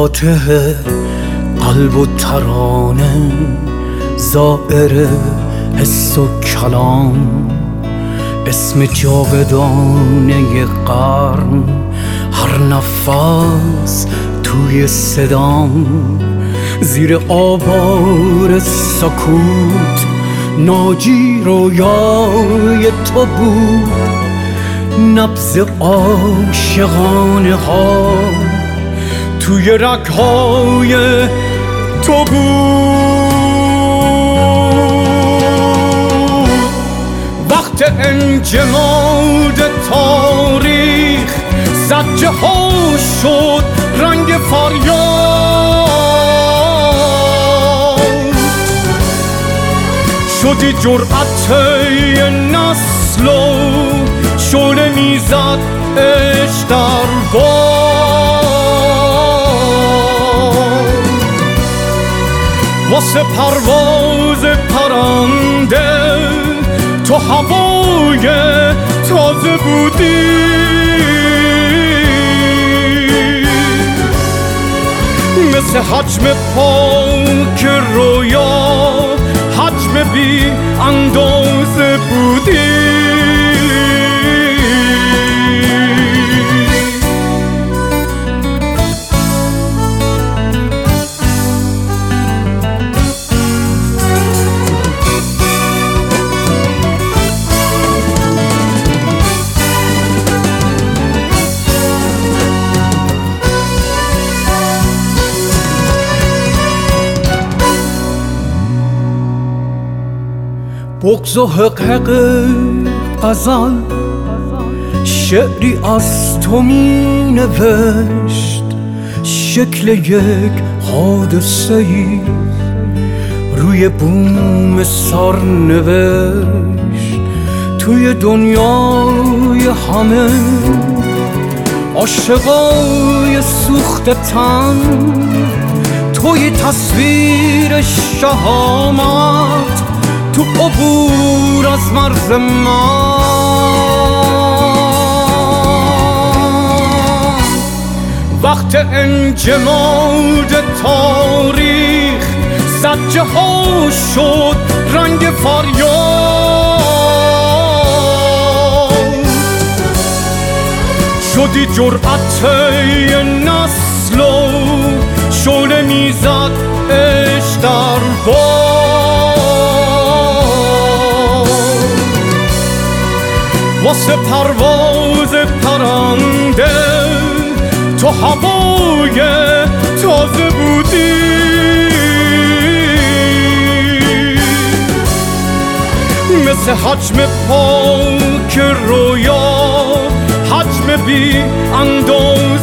فاتح قلب و ترانه، زائر حس و کلام، اسم جاودانه قرن، هر نفس توی صدام، زیر آوار سکوت ناجی رویای تو بود، نبض عاشقانه ها توی رگ‌های تو بود. وقت انجماد تاریخ زجه ها شد رنگ فریاد، شدی جرأت نسل و شعله میزد عشق در باد. واسه پرواز پرنده تو هوای تازه بودی، مثل حجم پاک رویا حجم بی اندازه بودی. بغض و حقحق غزل شعری از تو می نوشت، شکل یک حادثه ای روی بوم سر نوشت. توی دنیای همه عاشقای سوخت تن، توی تصویر شهامت تو عبور از مرز من. وقت انجماد تاریخ زجه ها شد رنگ فریاد، شدی جرأت نسل و شعله میزد عشق در باد. واسه پرواز پرنده تو هوای تازه بودی، مثل حجم پاک رویا حجم بی اندازه